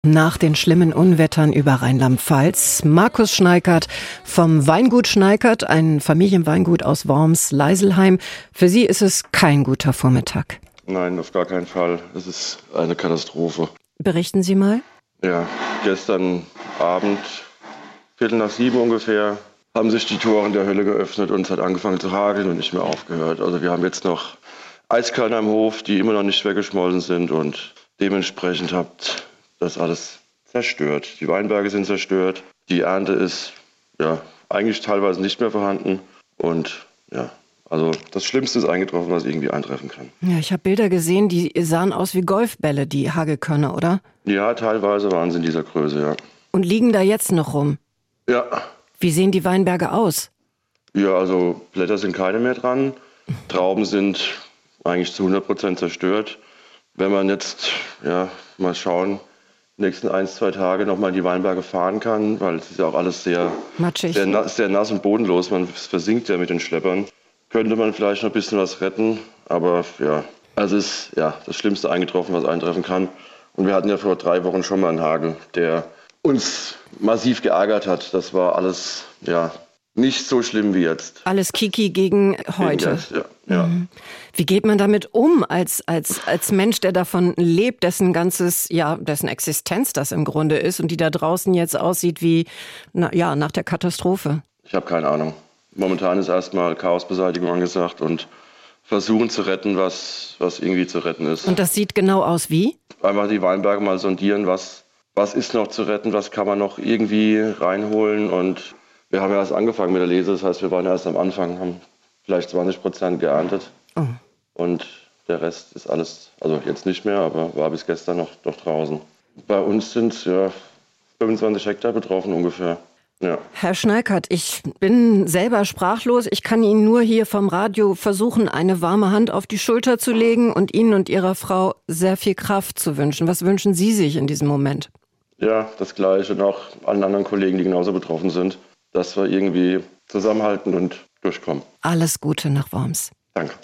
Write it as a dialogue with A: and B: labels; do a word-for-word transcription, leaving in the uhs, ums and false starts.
A: Nach den schlimmen Unwettern über Rheinland-Pfalz, Markus Schneikert vom Weingut Schneikert, ein Familienweingut aus Worms-Leiselheim. Für Sie ist es kein guter Vormittag.
B: Nein, auf gar keinen Fall. Es ist eine Katastrophe.
A: Berichten Sie mal.
B: Ja, gestern Abend, Viertel nach sieben ungefähr, haben sich die Toren der Hölle geöffnet und es hat angefangen zu hageln und nicht mehr aufgehört. Also wir haben jetzt noch Eiskörner am Hof, die immer noch nicht weggeschmolzen sind und dementsprechend habt das alles zerstört. Die Weinberge sind zerstört, die Ernte ist ja eigentlich teilweise nicht mehr vorhanden und ja, also das Schlimmste ist eingetroffen, was irgendwie eintreffen kann.
A: Ja, ich habe Bilder gesehen, die sahen aus wie Golfbälle, die Hagelkörner, oder?
B: Ja, teilweise waren sie in dieser Größe, ja.
A: Und liegen da jetzt noch rum?
B: Ja.
A: Wie sehen die Weinberge aus?
B: Ja, also Blätter sind keine mehr dran, Trauben sind eigentlich zu hundert Prozent zerstört. Wenn man jetzt, ja, mal schauen, die nächsten ein, zwei Tage nochmal die Weinberge fahren kann, weil es ist ja auch alles sehr,
A: Matschig.
B: sehr, na, sehr nass und bodenlos, man versinkt ja mit den Schleppern. Könnte man vielleicht noch ein bisschen was retten, aber ja, also es ist ja das Schlimmste eingetroffen, was eintreffen kann. Und wir hatten ja vor drei Wochen schon mal einen Hagel, der uns massiv geärgert hat. Das war alles, ja, nicht so schlimm wie jetzt.
A: Alles Kiki gegen heute.
B: Jetzt, ja, ja.
A: Mhm. Wie geht man damit um als, als, als Mensch, der davon lebt, dessen ganzes, ja, dessen Existenz das im Grunde ist und die da draußen jetzt aussieht wie, na, ja, nach der Katastrophe?
B: Ich habe keine Ahnung. Momentan ist erstmal Chaosbeseitigung angesagt und versuchen zu retten, was, was irgendwie zu retten ist.
A: Und das sieht genau aus wie?
B: Einfach die Weinberge mal sondieren, was, was ist noch zu retten, was kann man noch irgendwie reinholen. Und wir haben ja erst angefangen mit der Lese, das heißt, wir waren erst am Anfang, haben vielleicht zwanzig Prozent geerntet. Oh. Und der Rest ist alles, also jetzt nicht mehr, aber war bis gestern noch, noch draußen. Bei uns sind ja fünfundzwanzig Hektar betroffen ungefähr. Ja.
A: Herr Schneikert, ich bin selber sprachlos. Ich kann Ihnen nur hier vom Radio versuchen, eine warme Hand auf die Schulter zu legen und Ihnen und Ihrer Frau sehr viel Kraft zu wünschen. Was wünschen Sie sich in diesem Moment?
B: Ja, das Gleiche und auch allen anderen Kollegen, die genauso betroffen sind, dass wir irgendwie zusammenhalten und durchkommen.
A: Alles Gute nach Worms.
B: Danke.